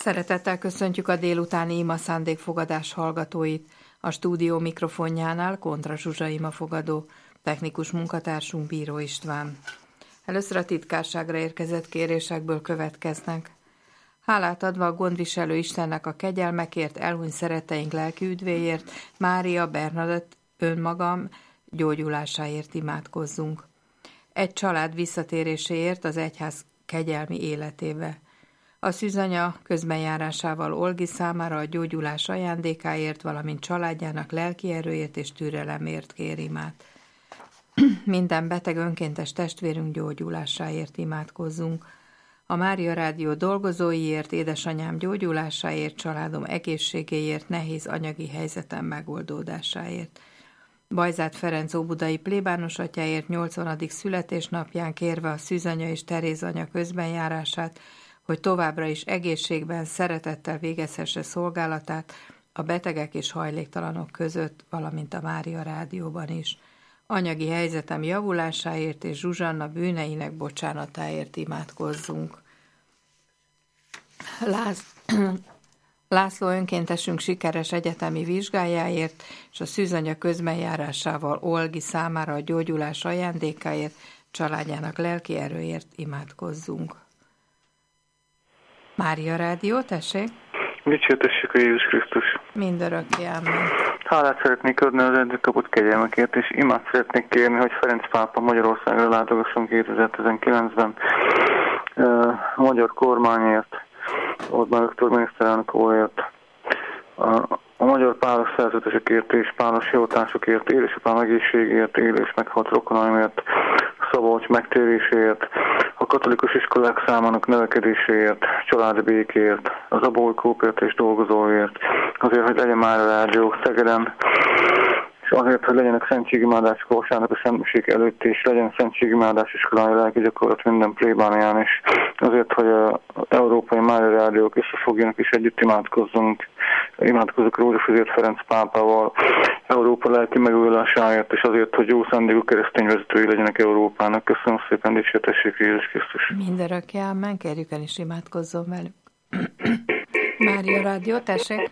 Szeretettel köszöntjük a délutáni ima szándékfogadás hallgatóit. A stúdió mikrofonjánál Kontra Zsuzsa imafogadó, technikus munkatársunk Bíró István. Először a titkárságra érkezett kérésekből következnek. Hálát adva a gondviselő Istennek a kegyelmekért, elhunyt szeretteink lelki üdvéért, Mária, Bernadett, önmagam gyógyulásáért imádkozzunk. Egy család visszatéréséért az egyház kegyelmi életébe. A szűzanya közbenjárásával Olgi számára a gyógyulás ajándékáért, valamint családjának lelki erőért és türelemért kér imát. Minden beteg önkéntes testvérünk gyógyulásáért imádkozzunk. A Mária Rádió dolgozóiért, édesanyám gyógyulásáért, családom egészségéért, nehéz anyagi helyzetem megoldódásáért. Bajzát Ferenc óbudai plébános atyáért 80. születésnapján kérve a szűzanya és Teréz anya közbenjárását, hogy továbbra is egészségben, szeretettel végezhesse szolgálatát a betegek és hajléktalanok között, valamint a Mária Rádióban is. Anyagi helyzetem javulásáért és Zsuzsanna bűneinek bocsánatáért imádkozzunk. László önkéntesünk sikeres egyetemi vizsgájáért és a szűzanya közbenjárásával Olgi számára a gyógyulás ajándékáért, családjának lelki erőért imádkozzunk. Mária Rádió, tessék! Dicsértessék a Jézus Krisztus! Mindörökké, ámen. Hálát szeretnék adni az eddig kapott kegyelmekért, és imát szeretnék kérni, hogy Ferenc pápa Magyarországra látogasson 2019-ben a magyar kormányért, Orbán Viktor miniszterelnök úrért, a magyar páros szerzetesekért és páros hivatásokért, édesapám egészségért, élő és meghalt rokonaimért, Szabolcs megtéréséért, a katolikus iskolák számának növekedéséért, családi békéért, az abolykópért és dolgozóért, azért, hogy legyen már a rádió Szegeden, és azért, hogy legyenek szentségimádások országnak a szentség előtt, és legyen szentségimádás iskolai lelki gyakorlat minden plébánián, és azért, hogy az európai Mária Rádiók összefogjanak és együtt imádkozzunk Rózsaföldért Ferenc pápával Európa lelki megújulásáért, és azért, hogy jó szándékú keresztény vezetői legyenek Európának. Köszönöm szépen, dicsértessék Jézus Krisztus! Mindörökké, ámen, kérjük el is imádkozzon velük. Mária Rádió, tessék!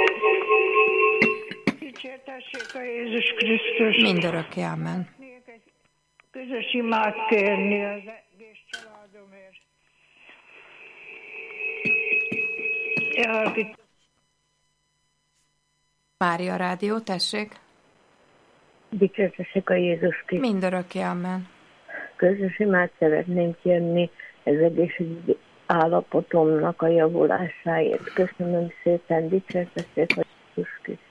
Dicsértessék a Jézus Krisztus! Mindörökké, ámen. Közös imát kérni az egész családomért. Mária Rádió, tessék! Dicsértessék a Jézus Krisztus! Mindörökké, ámen. Közös imát szeretnénk kérni az egészségügyi állapotomnak a javulásáért. Köszönöm szépen, dicsértessék a Jézus Krisztus!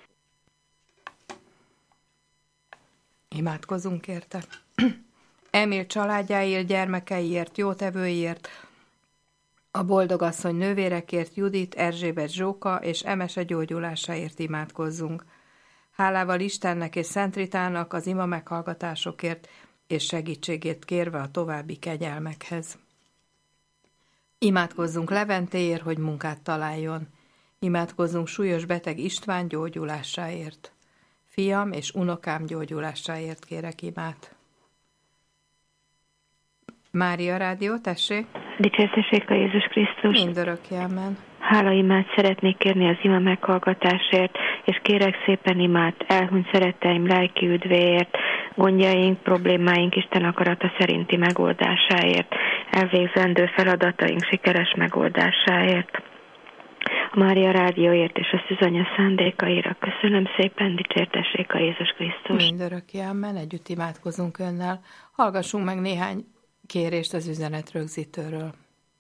Imádkozunk érte. Emil családjáért, gyermekeiért, jótevőiért, a boldogasszony nővérekért, Judit, Erzsébet Zsóka és Emese gyógyulásáért imádkozzunk. Hálával Istennek és Szent Ritának az ima meghallgatásokért és segítségét kérve a további kegyelmekhez. Imádkozzunk Leventéért, hogy munkát találjon. Imádkozzunk súlyos beteg István gyógyulásáért. Fiam és unokám gyógyulásáért kérek imát. Mária Rádió, tessék! Dicsértessék a Jézus Krisztus! Mindörökké, ámen. Hálaimát szeretnék kérni az ima meghallgatásért, és kérek szépen imát elhunyt szeretteim lelki üdvéért, gondjaink, problémáink Isten akarata szerinti megoldásáért, elvégzendő feladataink sikeres megoldásáért. A Mária Rádióért és a szűzanya szándékaira köszönöm szépen, dicsértessék a Jézus Krisztus! Mindörökké, ámen, együtt imádkozunk önnel. Hallgassunk meg néhány kérést az üzenet rögzítőről.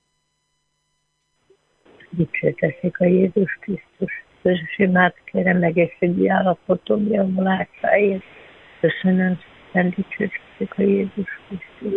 Dicsértessék a Jézus Krisztus! Közös imát kérem egészségügyi állapotom javulásáért. Köszönöm szépen, dicsértessék a Jézus Krisztus!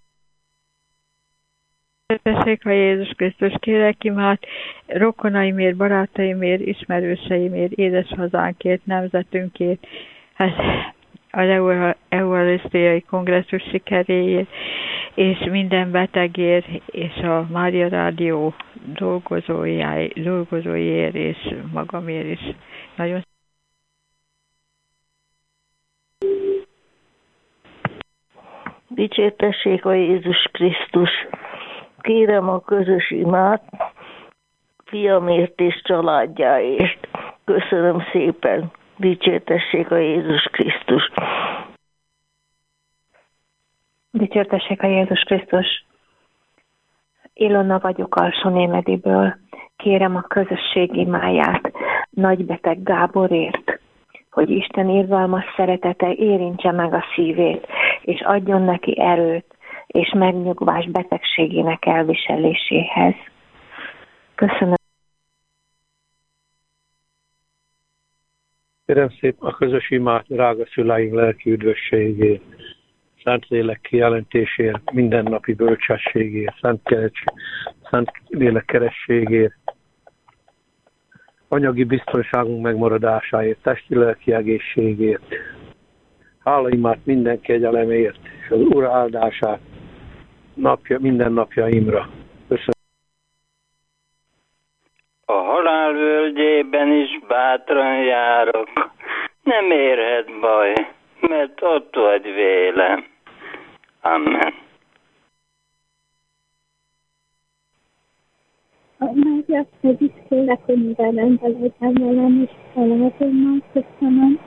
Dicsértessék a Jézus Krisztus! Kérek imát rokonaimért, barátaimért, ismerőseimért, édeshazánkért, nemzetünkért, az Eucharisztiai kongresszus sikeréért, és minden betegért, és a Mária Rádió dolgozóiért, és magamért is. Nagyon Dicsértessék a Jézus Krisztus! Kérem a közös imát fiamért és családjáért. Köszönöm szépen. Dicsértessék a Jézus Krisztus. Dicsértessék a Jézus Krisztus. Ilona vagyok Alsó-Némediből. Kérem a közösség imáját nagybeteg Gáborért, hogy Isten irgalmas szeretete érintse meg a szívét, és adjon neki erőt és megnyugvás betegségének elviseléséhez. Köszönöm. Kérem szép a közös imát, drága szüleim lelki üdvösségét, Szentlélek kijelentésért, mindennapi bölcsességért, Szentlélek kerességért, anyagi biztonságunk megmaradásáért, testi-lelki egészségért, hálaimát minden kegyelemért, és az Úr áldását minden napjaimra. Köszönöm. A halál völgyében is bátran járok, nem érhet baj, mert ott vagy vélem. Amen. Mária, hogy kérlek, hogy mivel rendelődjem velem is családommal, köszönöm.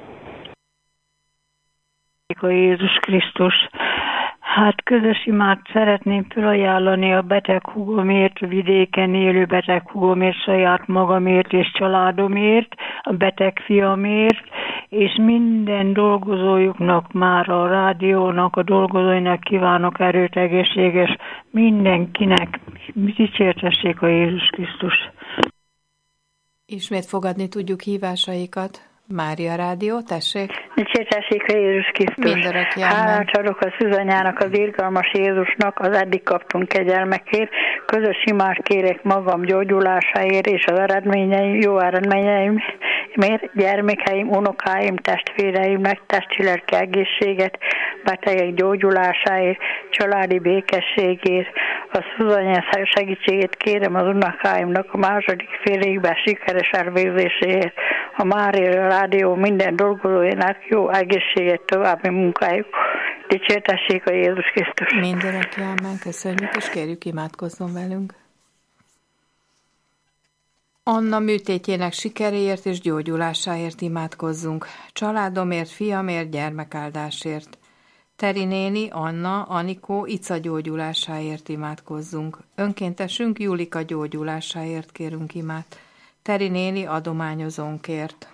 A Jézus Krisztus. Hát közös imát szeretném felajánlani a beteg húgomért, vidéken élő beteg húgomért, saját magamért és családomért, a beteg fiamért, és minden dolgozójuknak, már a rádiónak, a dolgozóinak kívánok erőt, egészséges, mindenkinek. Dicsértessék a Jézus Krisztus. Ismét fogadni tudjuk hívásaikat. Mária Rádió, tessék. Dicsértessék a Jézus Krisztus. Hálát adok a szűzanyának, az irgalmas Jézusnak, az eddig kaptunk kegyelmekért. Közös imát kérek magam gyógyulásáért és az eredményeim, jó eredményeimért, gyermekeim, unokáim, testvéreimnek testi-lelki egészséget, betegek gyógyulásáért, családi békességért. A szűzanyá segítségét kérem az unokáimnak a második fél évben sikeres elvégzéséért. A Mária Rádió minden dolgozójának jó egészséget, további munkájuk. Dicsértessék a Jézus Krisztus. Mindenek jármán köszönjük, és kérjük, imádkozzon velünk. Anna műtétjének sikeréért és gyógyulásáért imádkozzunk. Családomért, fiamért, gyermekáldásért. Teri néni, Anna, Anikó, Ica gyógyulásáért imádkozzunk. Önkéntesünk Julika gyógyulásáért kérünk imát. Teri néni adományozónkért.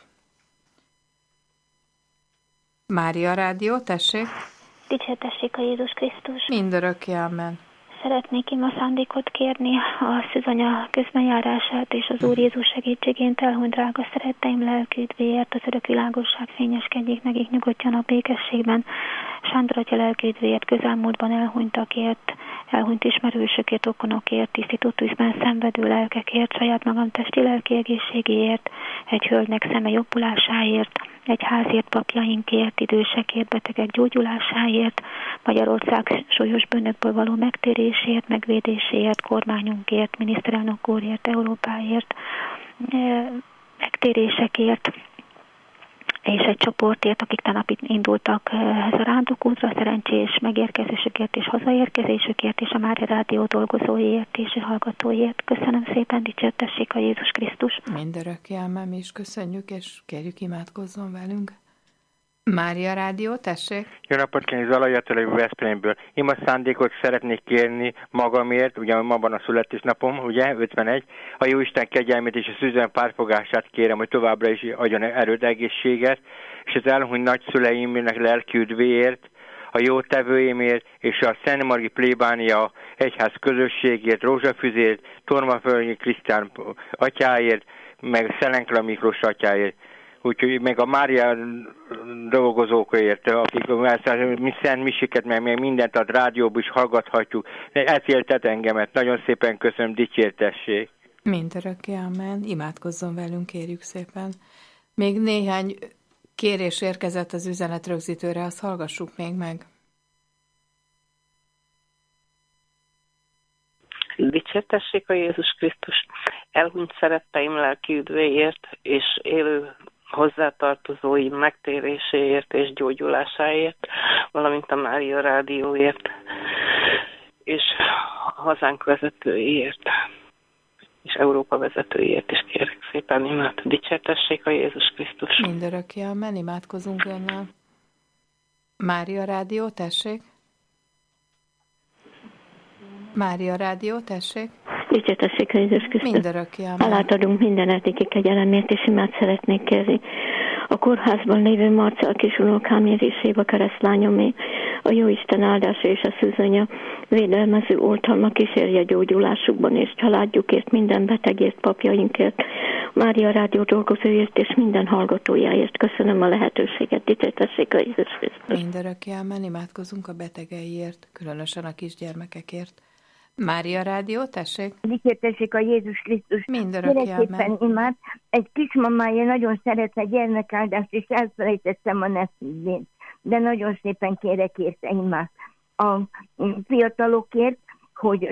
Mária Rádió, tessék. Dicsértessék a Jézus Krisztus. Mindörökké, amen. Szeretnék ima szándékot kérni a szűzanya közbenjárását és az Úr Jézus segítségént elhunyt drága szeretteim lelki üdvéért, az örök világosság fényeskedjék nekik, nyugodjanak békességben. Sándor atya lelki üdvéért, közelmúltban elhunytakért, elhunyt ismerősökért, okonokért, tisztító tűzben szenvedő lelkekért, saját magam testi lelki egészségéért, egy hölgynek szeme jobbulásáért, egy házért, papjainkért, idősekért, betegek gyógyulásáért, Magyarország súlyos bűnökből való megtérésért, megvédéséért, kormányunkért, miniszterelnök úrért, Európáért, megtérésekért, és egy csoportért, akik tegnap indultak a rándokútra, szerencsés megérkezésükért és hazaérkezésükért, és a Mária Rádió dolgozóiért és a hallgatóiért. Köszönöm szépen, dicsértessék a Jézus Krisztus. Mindörökké, amen, mi is köszönjük, és kérjük, imádkozzon velünk. Mária Rádió, tessék. Jó napot kívánok, Zalai Attila Veszprémből. Ima szándékot szeretnék kérni magamért, ugye ma van a születésnapom, ugye, 51. A Jóisten kegyelmét és a szűzön párfogását kérem, hogy továbbra is adjon erőt, egészséget, és az elhunyt nagyszüleimnek lelki üdvéért, a jó tevőimért, és a Szent Margi plébánia egyház közösségért, Rózsafüzért, Tormaföldi Krisztián atyáért, meg Szelenkla Miklós atyáért. Úgyhogy meg a Mária dolgozókért, akik mi szent misiket, meg mindent a rádióban is hallgathatjuk. Ez éltet engemet. Nagyon szépen köszönöm, dicsértessék. Mindörökké, amen. Imádkozzon velünk, kérjük szépen. Még néhány kérés érkezett az üzenetrögzítőre, azt hallgassuk még meg. Dicsértessék a Jézus Krisztus. Elhunyt szeretteim lelki üdvéért és élő hozzátartozóim megtéréséért és gyógyulásáért, valamint a Mária Rádióért és a hazánk vezetőiért. És Európa vezetőiért is kérek szépen imát. Dicsértessék a Jézus Krisztus. Mindörökké, amen, imádkozunk önnel. Mária Rádió, tessék. Mária Rádió, tessék. Dicsértessék a Jézus Krisztus. Mindörökké, amen. Hálát adunk minden eddigi kegyelemért, és imát szeretnék kérni. A kórházban lévő Marcell kisunokhámért és Éva keresztlányomé, a Jóisten áldása és a szűzanya védelmező oltalma kísérje gyógyulásukban és családjukért, minden betegért, papjainkért, Mária Rádió dolgozóért és minden hallgatójáért. Köszönöm a lehetőséget, dicsértessék a Jézus Krisztus. Mindörökké, amen, imádkozunk a betegeiért, különösen a kisgyermekekért. Mária Rádió, tessék. Dicsértessék a Jézus Krisztus. Mindörökké, amen. Imát. Egy kismamája nagyon szeretne gyermekáldást, és elfelejtettem a nevét, de nagyon szépen kérek érte imát. A fiatalokért, hogy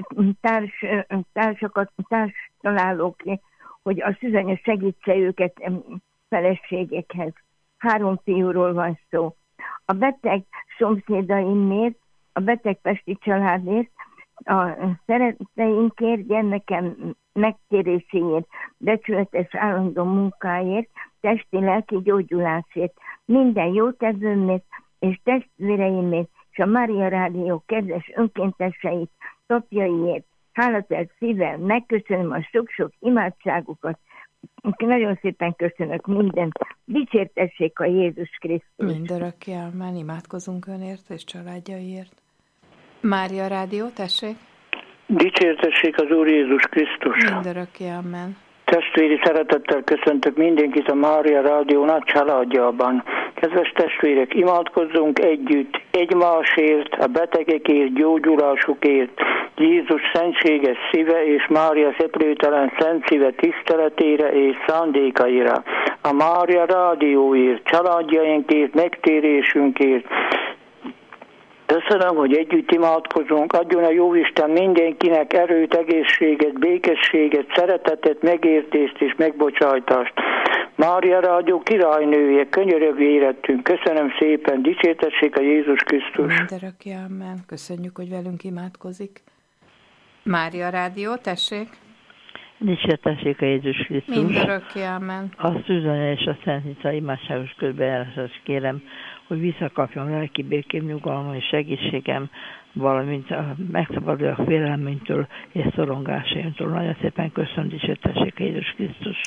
társtalálókért, hogy a szűzanya segítse őket feleségekhez. 3 fiúról van szó. A beteg szomszédaimért, a beteg pesti családért, a szeretteinkért, gyermekem megtéréséért, becsületes állandó munkáért, testi-lelki gyógyulásért, minden jótevőmért és testvéreimért, és a Mária Rádió kedves önkénteseit, tapjaiért, hálátelt szívvel megköszönöm a sok-sok imádságukat. Nagyon szépen köszönök mindent. Dicsértessék a Jézus Krisztus. Mindörökké, amen, imádkozunk önért és családjaiért. Mária Rádió, tessék. Dicsértessék az Úr Jézus Krisztus. Mindörökké, amen. Testvéri szeretettel köszöntök mindenkit a Mária Rádió nagy családjában. Kedves testvérek, imádkozzunk együtt, egymásért, a betegekért, gyógyulásukért, Jézus szentséges szíve és Mária szeplőtelen szent szíve tiszteletére és szándékaira. A Mária Rádióért, családjainkért, megtérésünkért. Köszönöm, hogy együtt imádkozunk, adjon a Jóisten mindenkinek erőt, egészséget, békességet, szeretetet, megértést és megbocsájtást. Mária Rádió királynője, könyörög érettünk. Köszönöm szépen, dicsértessék a Jézus Krisztus. Mindörökké, amen. Köszönjük, hogy velünk imádkozik. Mária Rádió, tessék. Dicsértessék a Jézus Krisztus. Mindörökké, amen. A szűzanya és a Szent Nica imádságos közbejárásást kérem, hogy visszakapjam lelki békém, nyugalmam és segítségem, valamint megszabaduljak félelménytől és szorongásaimtól. Nagyon szépen köszönöm, dicsértessék a Jézus Krisztus.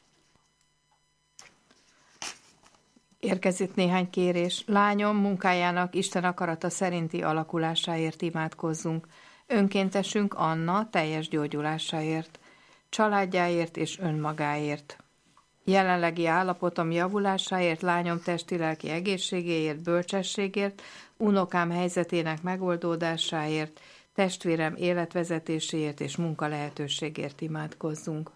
Érkezett néhány kérés. Lányom munkájának Isten akarata szerinti alakulásáért imádkozzunk. Önkéntesünk Anna teljes gyógyulásáért, családjáért és önmagáért. Jelenlegi állapotom javulásáért, lányom testi-lelki egészségéért, bölcsességért, unokám helyzetének megoldódásáért, testvérem életvezetéséért és munkalehetőségért imádkozzunk.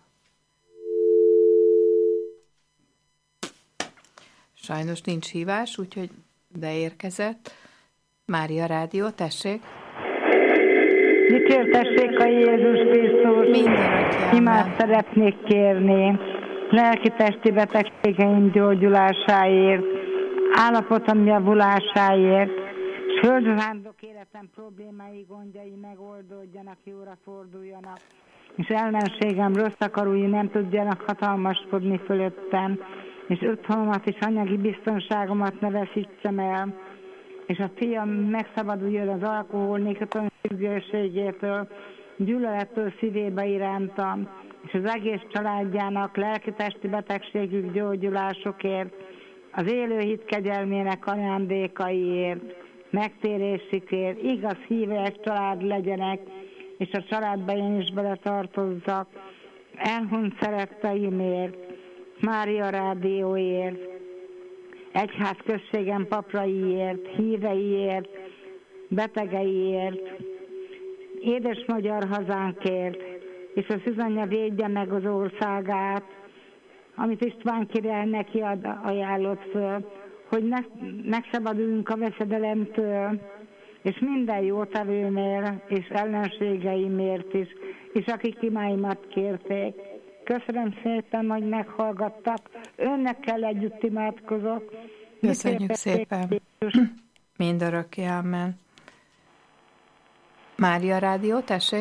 Sajnos nincs hívás, úgyhogy beérkezett. Mária Rádió, tessék! Dicsértessék a Jézus Krisztus! Imát szeretnék kérni lelki-testi betegségeim gyógyulásáért, állapotom javulásáért, s földvándok életem problémái, gondjai megoldódjanak, jóra forduljanak, és ellenségem rossz akarói nem tudjanak hatalmaskodni fölöttem, és otthonomat és anyagi biztonságomat ne veszítsem el, és a fiam megszabaduljon az alkohol, nikotin függőségétől, gyűlölettől szívébe irántam, és az egész családjának lelki-testi betegségük gyógyulásokért, az élő hit kegyelmének ajándékaiért, megtérésükért, igaz hívek család legyenek, és a családba én is beletartozzak, elhunyt szeretteimért, Mária Rádióért, egyház községem papraiért, híveiért, betegeiért, édes magyar hazánkért, és a szűzanya védje meg az országát, amit István király neki ajánlott föl, hogy megszabaduljunk a veszedelemtől, és minden jótevőmért, és ellenségeimért is, és akik imáimat kérték. Köszönöm szépen, hogy meghallgattak. Önnekkel együtt imádkozok. Köszönjük szépen. Mindörökké, amen. Mária Rádió, tessék.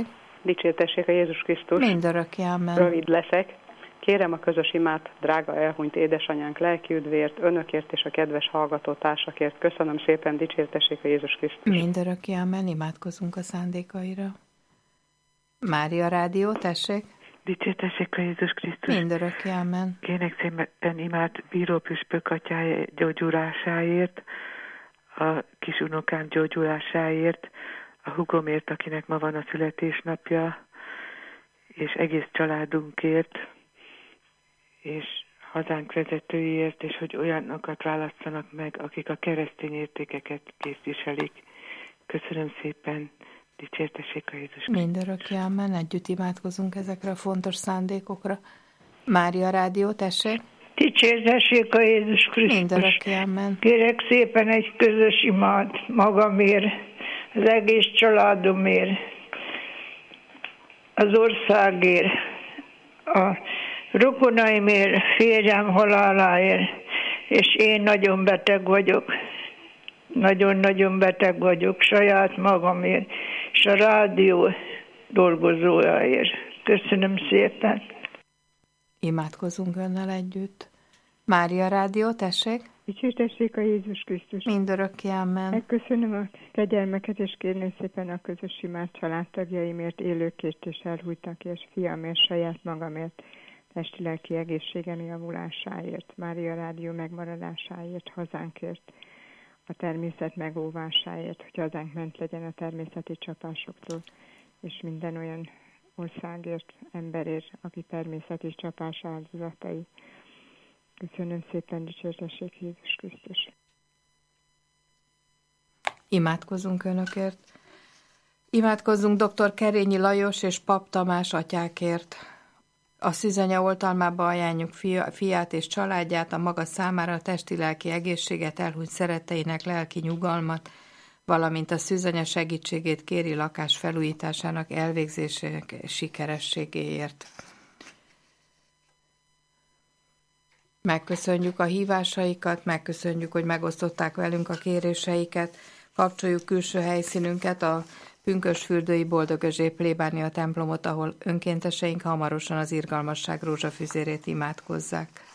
dicsértessék a Jézus Krisztus. Mindörökké, amen. Rövid leszek. Kérem a közös imát, drága elhunyt édesanyánk lelki üdvért, önökért és a kedves hallgató társakért. Köszönöm szépen, dicsértessék a Jézus Krisztus. Mindörökké, amen. Imádkozunk a szándékaira. Mária Rádió, tessék. Dicsértessék a Jézus Krisztus. Mindörökké, amen. Kérnek szépen imát bíró püspök atyája gyógyulásáért, a kisunokám gyógyulásáért, a hugomért, akinek ma van a születésnapja, és egész családunkért, és hazánk vezetőiért, és hogy olyanokat válasszanak meg, akik a keresztény értékeket képviselik. Köszönöm szépen, dicsértessék a Jézus. Mindörökké, amen. Együtt imádkozunk ezekre a fontos szándékokra. Mária Rádió, tessék. Dicsértessék a Jézus Krisztus. Mindörökké, amen. Kérek szépen egy közös imát magamért, az egész családomért, az országért, a rokonaimért, férjem haláláért, és én nagyon beteg vagyok. Nagyon-nagyon beteg vagyok saját magamért, és a rádió dolgozójáért. Köszönöm szépen. Imádkozunk önnel együtt. Mária Rádió, tessék. Dicsértessék a Jézus Krisztus. Mindörökké, amen. Megköszönöm a kegyelmeket, és kérném szépen a közös imát családtagjaimért, élőkért és elhújtakért, fiamért, saját magamért, testi-lelki egészségem javulásáért, Mária Rádió megmaradásáért, hazánkért, a természet megóvásáért, hogy hazánk ment legyen a természeti csapásoktól, és minden olyan országért, emberért, aki természeti csapás áldozatai. Köszönöm szépen, dicsértessék Jézus Krisztus. Imádkozunk önökért. Imádkozzunk dr. Kerényi Lajos és Pap Tamás atyákért. A szűzanya oltalmába ajánljuk fiát és családját, a maga számára a testi-lelki egészséget, elhunyt szeretteinek lelki nyugalmat, valamint a szűzanya segítségét kéri lakás felújításának elvégzésének sikerességéért. Megköszönjük a hívásaikat, megköszönjük, hogy megosztották velünk a kéréseiket, kapcsoljuk külső helyszínünket, a Pünkösfürdői Boldogözsé plébánia templomot, ahol önkénteseink hamarosan az irgalmasság rózsafüzérét imádkozzák.